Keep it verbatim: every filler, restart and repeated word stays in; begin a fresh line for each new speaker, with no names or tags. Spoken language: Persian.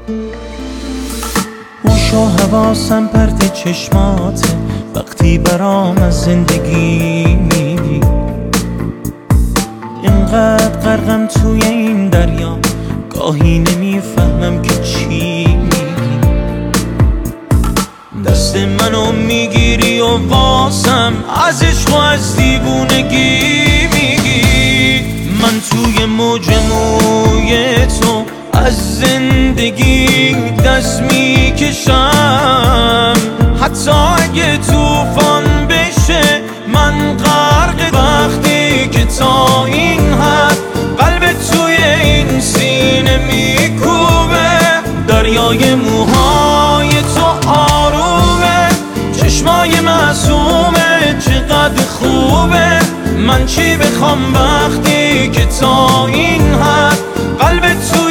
هوش و حواسم پرت چشماته وقتی برام از زندگی میگی. اینقدر غرقم توی این دریا گاهی نمیفهمم که چی میگی. دست منو میگیری و واسم از عشق و از دیوونگی میگی. من توی موج موی تو از زندگی دست میکشم، حتی اگه توفان بشه من غرق. وقتی که تا این حد قلب توی این سینه میکوبه، دریای موهای تو آرومه، چشمای معصومه چقدر خوبه. من چی بخوام وقتی که تا این حد قلب تو